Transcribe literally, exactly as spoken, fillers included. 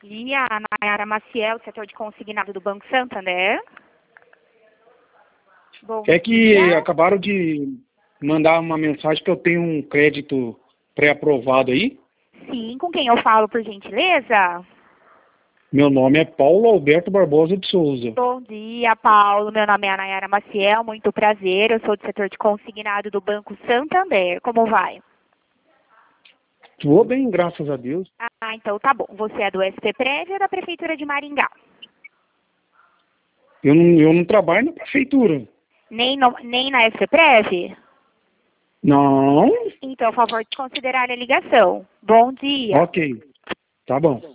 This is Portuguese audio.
dia, Nayara Maciel, setor de consignado do Banco Santander. Bom É que dia. acabaram de mandar uma mensagem que eu tenho um crédito pré-aprovado aí. Sim, com quem eu falo, por gentileza? Meu nome é Paulo Alberto Barbosa de Souza. Bom dia, Paulo. Meu nome é Nayara Maciel, muito prazer. Eu sou do setor de consignado do Banco Santander. Como vai? Vou bem, graças a Deus. Ah, então tá bom. Você é do S P Prévio ou da Prefeitura de Maringá? Eu não, eu não trabalho na prefeitura. Nem, no, nem na S P Prévio? Não? Então, por favor, de considerar a ligação. Bom dia. Ok, tá bom.